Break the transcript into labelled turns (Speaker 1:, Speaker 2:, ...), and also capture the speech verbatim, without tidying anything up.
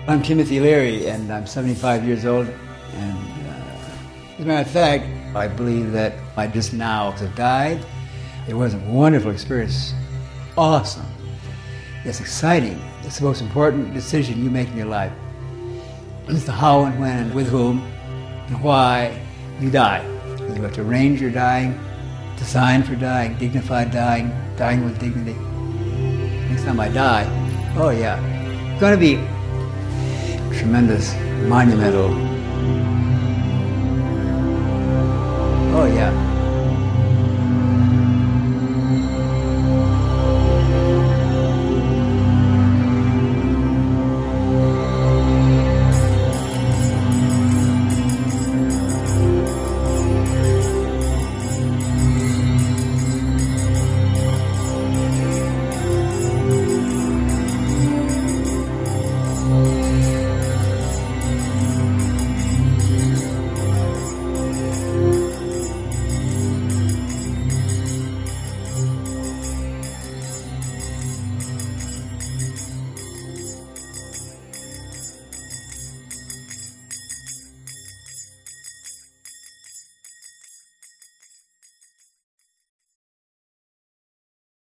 Speaker 1: I'm Timothy Leary, and I'm seventy-five years old, and uh, as a matter of fact, I believe that I just now have died. It was a wonderful experience. Awesome. It's exciting. It's the most important decision you make in your life. It's the how and when and with whom and why you die. You have to arrange your dying, design for dying, dignified dying, dying with dignity. Next time I die, oh yeah, it's going to be tremendous, monumental. Oh yeah.